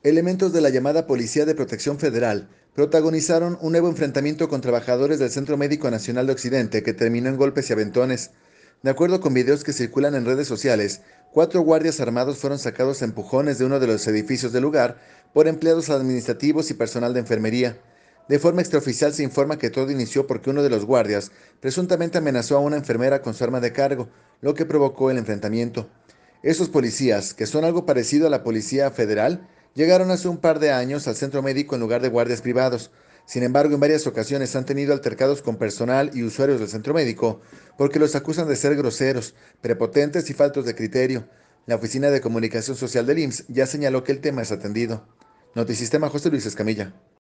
Elementos de la llamada Policía de Protección Federal protagonizaron un nuevo enfrentamiento con trabajadores del Centro Médico Nacional de Occidente que terminó en golpes y aventones. De acuerdo con videos que circulan en redes sociales, 4 guardias armados fueron sacados a empujones de uno de los edificios del lugar por empleados administrativos y personal de enfermería. De forma extraoficial se informa que todo inició porque uno de los guardias presuntamente amenazó a una enfermera con su arma de cargo, lo que provocó el enfrentamiento. Esos policías, que son algo parecido a la Policía Federal, llegaron hace un par de años al centro médico en lugar de guardias privados. Sin embargo, en varias ocasiones han tenido altercados con personal y usuarios del centro médico porque los acusan de ser groseros, prepotentes y faltos de criterio. La Oficina de Comunicación Social del IMSS ya señaló que el tema es atendido. Notisistema José Luis Escamilla.